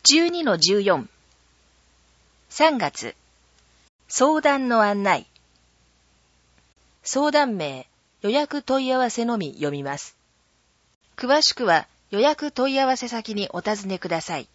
12-14 3月相談の案内。相談名、予約問い合わせのみ読みます。詳しくは予約問い合わせ先にお尋ねください。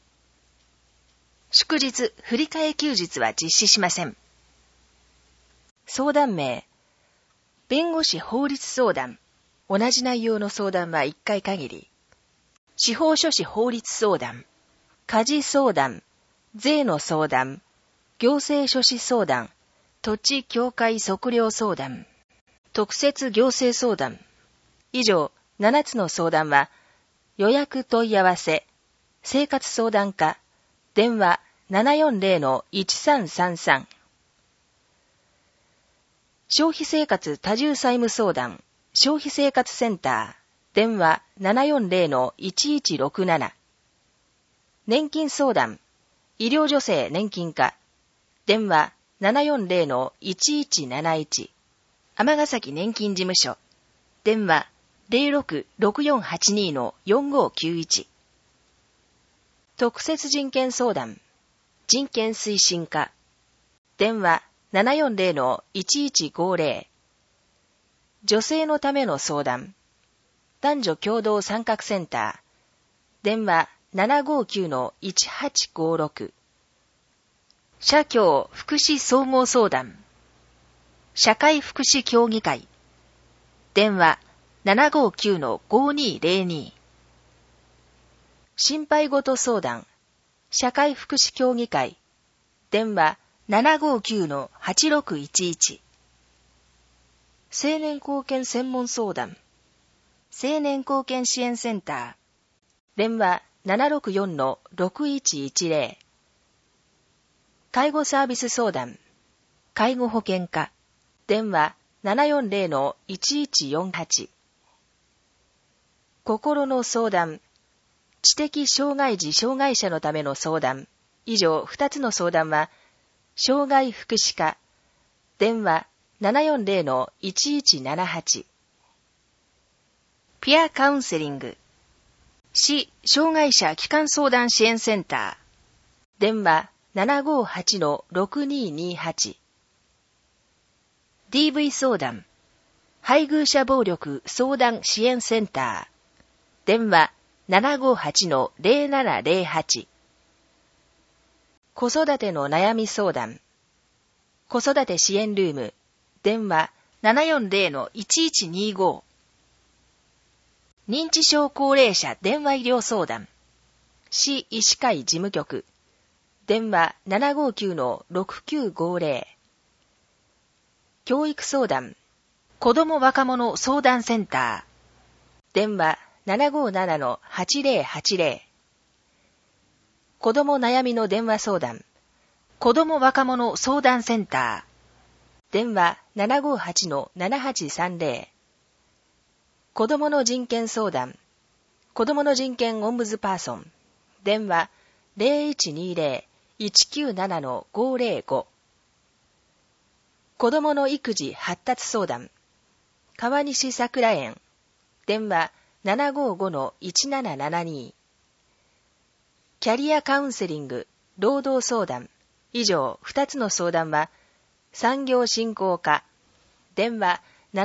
祝日、振り替え休日は実施しません。相談名、弁護士法律相談。同じ内容の相談は1回限り。司法書士法律相談。家事相談。税の相談。行政書士相談。土地協会測量相談。特設行政相談。以上7つの相談は、予約問い合わせ、生活相談課、電話 740-1333。消費生活多重債務相談、消費生活センター、電話 740-1167。年金相談、医療助成年金課、電話 740-1171。尼崎年金事務所、電話 06-6482-4591。特設人権相談、人権推進課、電話 740-1150。女性のための相談、男女共同参画センター、電話 759-1856。社協福祉総合相談、社会福祉協議会、電話 759-5202。心配事相談、社会福祉協議会、電話 759-8611。青年貢献専門相談、青年貢献支援センター、電話 764-6110。介護サービス相談、介護保険課、電話 740-1148。心の相談、知的障害児障害者のための相談。以上2つの相談は、障害福祉課、電話 740-1178。ピアカウンセリング、市障害者基幹相談支援センター、電話 758-6228。DV 相談、配偶者暴力相談支援センター、電話 758-0708。子育ての悩み相談、子育て支援ルーム、電話 740-1125。認知症高齢者電話医療相談、市医師会事務局、電話 759-6950。教育相談、子ども若者相談センター、電話 757-8080。子ども悩みの電話相談、子ども若者相談センター、電話 758-7830。子どもの人権相談、子どもの人権オンブズパーソン、電話 0120-197-505。子どもの育児発達相談、川西桜園、電話 755-1772。キャリアカウンセリング、労働相談、以上2つの相談は、産業振興課、電話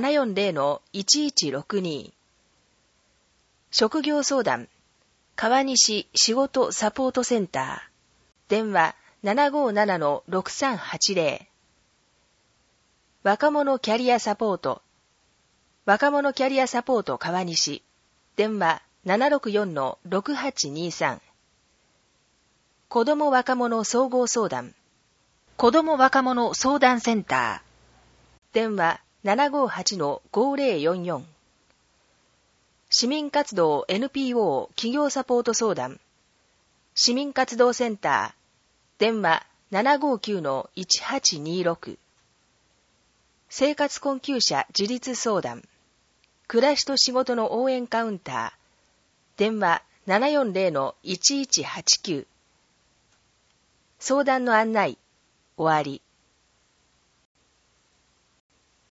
740-1162。職業相談、川西仕事サポートセンター、電話 757-6380。若者キャリアサポート、若者キャリアサポート川西、電話 764-6823。子ども若者総合相談、子ども若者相談センター、電話 758-5044。市民活動 NPO 企業サポート相談、市民活動センター、電話 759-1826。生活困窮者自立相談、暮らしと仕事の応援カウンター、電話 740-1189。相談の案内、終わり。